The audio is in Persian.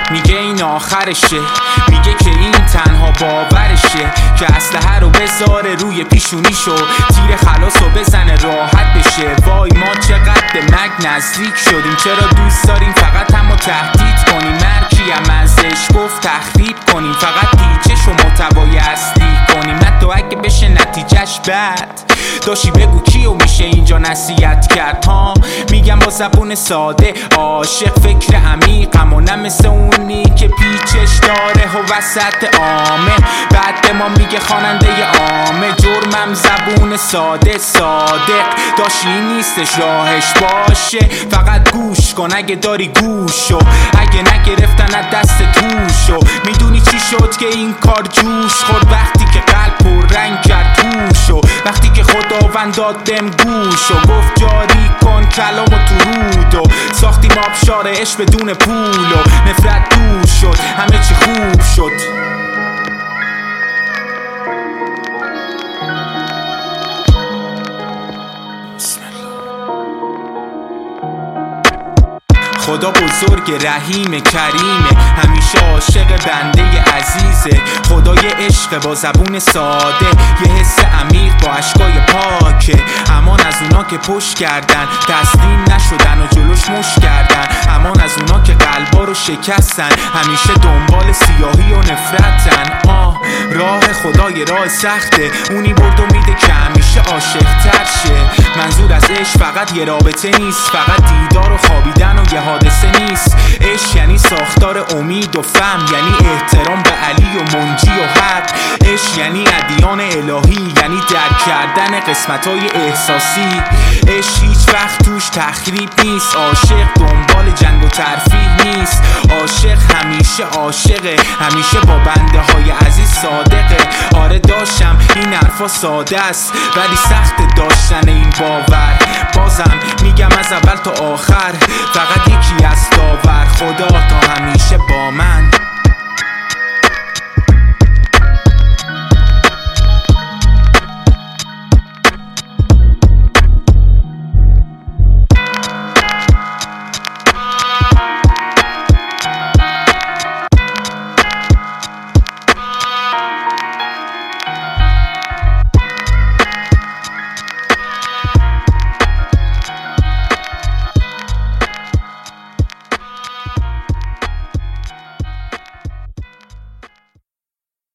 میگه این آخرشه، میگه که این تنها باورشه که اسلحه رو بذاره روی پیشونیشو، تیر خلاصو بزنه راحت بشه. وای ما چقدر به مرگ نزدیک شدیم، چرا دوست داریم فقط همو تهدید کنیم؟ مرکی هم ازش گفت تخریب کنیم، فقط پیچش و محتوای اصلی کنیم، حتی اگه بشه نتیجهش بد. داشتی بگو کیو میشه اینجا نصیحت کرد ها؟ میگم با زبون ساده عاشق فکر عمیقم و نه مثل اونی که پیچش داره و وسط عامه. بعد به ما میگه خواننده عامه، جرمم زبون ساده صادق. داشتی نیستش راهش باشه، فقط گوش کن اگه داری گوشو، اگه نگرفتن از دست توشو. میدونی چی شد که این کار جوش خورد؟ وقتی که قلب پر رنگ کرد توشو، وقتی که خداوند داد بهم گوشو، گفت جاری کن کلامو تو رودو. ساختیم آبشار عشق بدون پولو، نفرت دور شد، همه چی خوب شد. خدا بزرگ رحیم کریمه، همیشه عاشق بنده عزیزه. خدای عشق با زبون ساده، یه حس عمیق با اشکای پاکه. امان از اونا که پشت کردن، تسلیم نشدن و جلوش مش کردن. امان از اونا که قلبا رو شکستن، همیشه دنبال سیاهی و نفرتن. راه خدای راه سخته، اونی برد و میده که همیشه عاشق تر شه. منظور از عشق فقط یه رابطه نیست، فقط دیدار و خوابیدن و یه حادثه نیست. عشق یعنی ساختار امید و فهم، یعنی احترام به علی و منجی و حق. عشق یعنی ادیان الهی، یعنی درک کردن قسمت‌های احساسی. عشق هیچ وقت توش تخریب نیست، عاشق دنبال جنگ و ترفیع نیست. عاشق همیشه عاشقه، همیشه با بنده های عزیز صادقه. آره داشتم این حرفا ساده است، ولی سخت داشتن این باور. بازم میگم از اول تا آخر، فقط